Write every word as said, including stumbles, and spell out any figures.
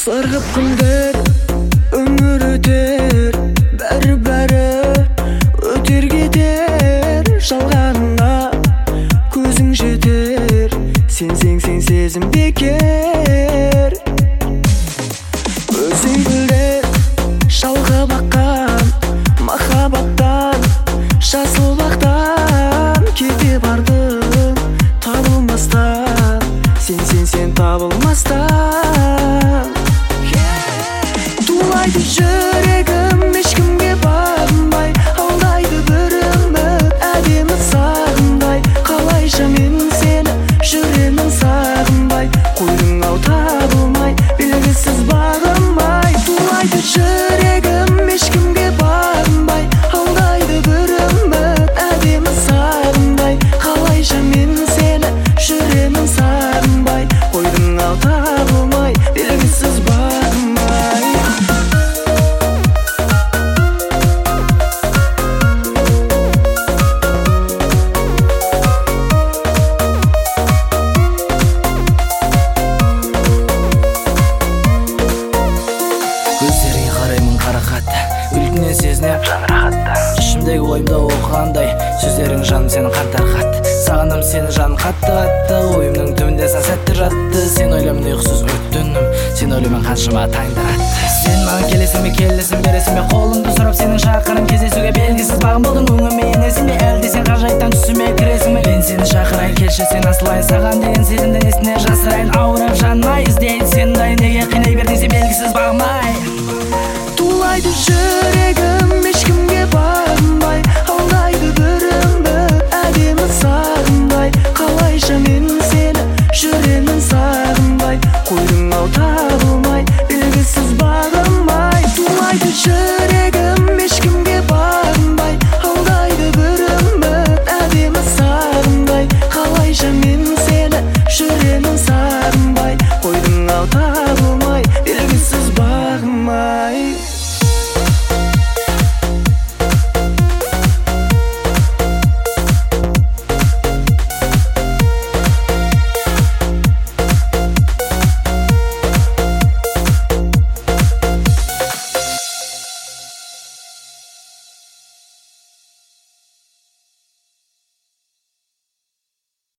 Сырғып күндер өмір өтер, бәрі-бәрі өтер кетер. Жалғаныңа көзің жетер, сенсең сен сезім бекер. Өзің білер жалғап аққан махаббаттан, жасыл бақтан кете бардың табылмастан, сен сен сен табылмастан. Тулайды жүрегім ешкімге бағынбай, алдайды бір үміт әдемі сағынбай. Қалайша мен сені жүремін сағынбай, қойдың ау табылмай белгісіз бағынбай. Тулайды жүрегім ешкімге бағынбай, алдайды бір үміт әдемі сағынбай. Қалайша мен сені жүремін сағынбай, қойдың ау табылмай белгісіз бағынбай. Көздеріңе қараймын қарақат, күлкіңнен сезінем жан рахатта. Ішімдегі ойымда оқығандай сөздерің жаным сенің қантар хат. Сағындым сені жаным қатты-қатты, ойымның түбінде сан сәттер жатты. Сен ойлаймын ұйқысыз өттінім, сен ойлаймын қаншама таңдар атты. Сен маған келесің бе, келесің бересің бе, қолымды сұрап сенің шақырым кездесуге. Белгісіз бағым болдың өңіме, енесің бе, әлде сен ғажайыптан түсіме кіресің бе? Мен сені шақырайын, келші сен асылайын, саған деген сезімді несіне жасырайын.